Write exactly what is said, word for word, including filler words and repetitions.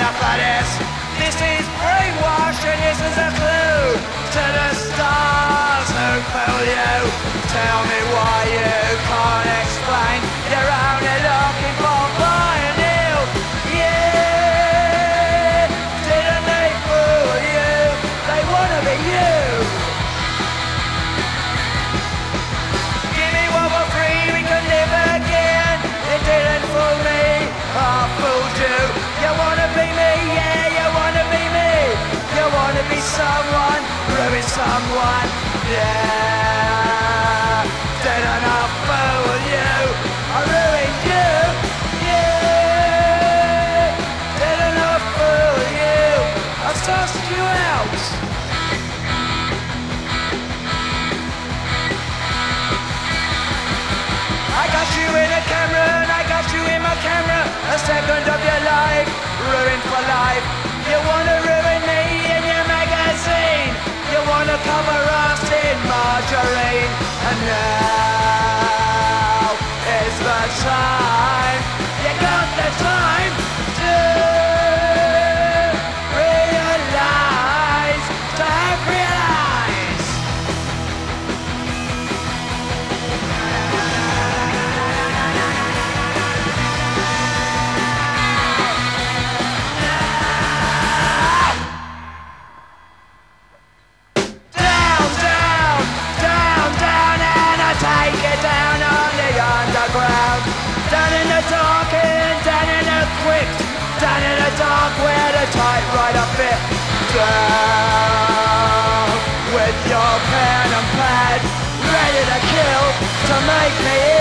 enough of this. This is brainwash and this is a clue to the stars who fool you. Tell me why you can't explain. You're only looking for buying new. Yeah, didn't they fool you? They wanna be you. Give me one for free, we can live again. It didn't fool me, I fooled you. You wanna be me, yeah, you wanna be me. You wanna be someone, ruin someone, yeah. Didn't I fool you? I ruined you, yeah. Didn't I fool you? I sussed you out. I got you in a camera and I got you in my camera. A second of your life, ruined for life. You wanna ruin me in your magazine. You wanna cover us in margarine. And now is the time. You got the time to realize, to have realized. Down, down, down, down, and I take it down on the underground. Down in the dark and down in the quick. Down in the dark where the typewriter fit. Down with your pen and pad, ready to kill, to make me